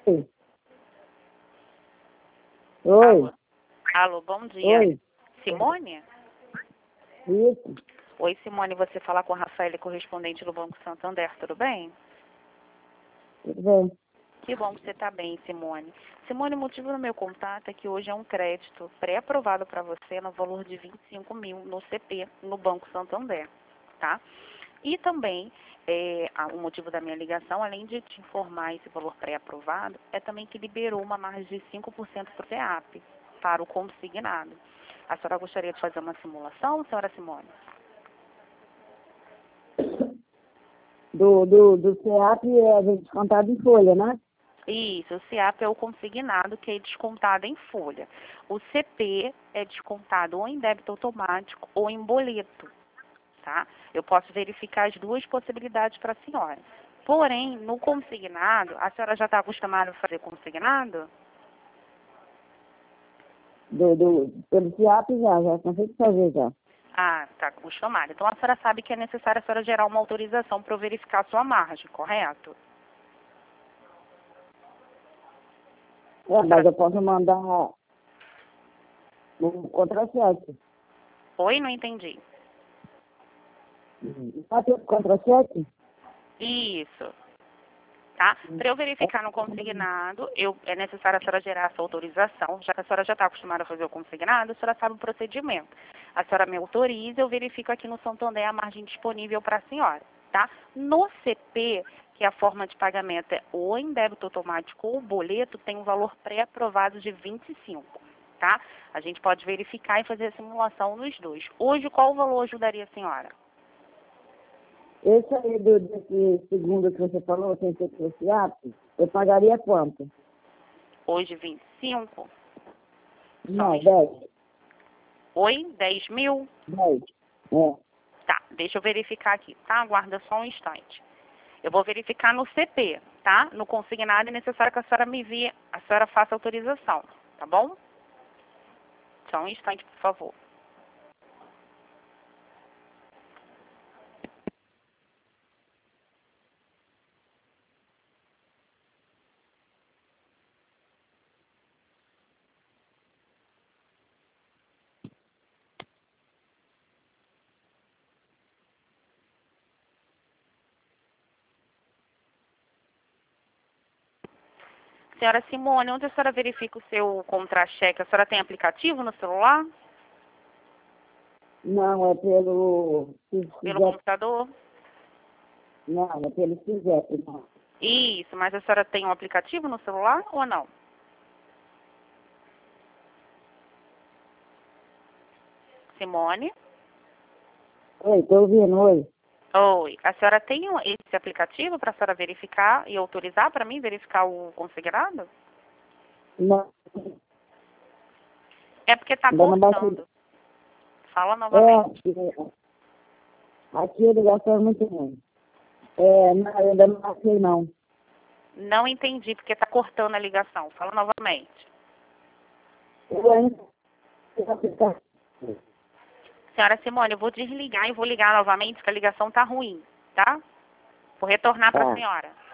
Oi. Oi. Alô, bom dia. Oi. Simone? Isso. Oi, Simone, você fala com a Rafaela, correspondente do Banco Santander, tudo bem? Tudo bem. Que bom que você está bem, Simone. Simone, o motivo do meu contato é que hoje é um crédito pré-aprovado para você no valor de 25 mil no CP, no Banco Santander, tá? E também, o motivo da minha ligação, além de te informar esse valor pré-aprovado, é também que liberou uma margem de 5% para o FEAP, para o consignado. A senhora gostaria de fazer uma simulação, senhora Simone? Do CEAP é descontado em folha, né? Isso, o CEAP é o consignado, que é descontado em folha. O CP é descontado ou em débito automático ou em boleto, tá? Eu posso verificar as duas possibilidades para a senhora. Porém, no consignado, a senhora já está acostumada a fazer consignado? Pelo CEAP já cansei de fazer já. Ah, está acostumada. Então, a senhora sabe que é necessário a senhora gerar uma autorização para eu verificar a sua margem, correto? Mas eu posso mandar um contra-cheque. Oi, não entendi. Pode ter contra-cheque? Isso. Tá? Para eu verificar no consignado, é necessário a senhora gerar essa autorização. Já que a senhora já está acostumada a fazer o consignado, a senhora sabe o procedimento. A senhora me autoriza, eu verifico aqui no Santander a margem disponível para a senhora. Tá? No CP, que a forma de pagamento é ou em débito automático ou boleto, tem um valor pré-aprovado de 25. Tá? A gente pode verificar e fazer a simulação nos dois. Hoje, qual o valor ajudaria a senhora? Esse aí desse segundo que você falou, sem ser pelo CEAP, eu pagaria quanto? Hoje, 25. Não, 10. Oi? 10 mil? 10. É. Tá, deixa eu verificar aqui, tá? Aguarda só um instante. Eu vou verificar no CP, tá? No consignado é necessário que a senhora me envie, a senhora faça autorização, tá bom? Só um instante, por favor. Senhora Simone, onde a senhora verifica o seu contra-cheque? A senhora tem aplicativo no celular? Não, é pelo... Pelo computador? Não, é pelo CISEP, não. Isso, mas a senhora tem um aplicativo no celular ou não? Simone? Oi, tô ouvindo, oi. Oi, a senhora tem esse aplicativo para a senhora verificar e autorizar para mim verificar o consignado? Não, É porque está ainda não baixei. cortando. Fala novamente. Aqui a ligação é muito ruim. Não, eu ainda não baixei, não. Não entendi porque está cortando a ligação. Fala novamente. Eu ainda não ficar. Senhora Simone, eu vou desligar e vou ligar novamente porque a ligação está ruim, tá? Vou retornar para a Tá. senhora.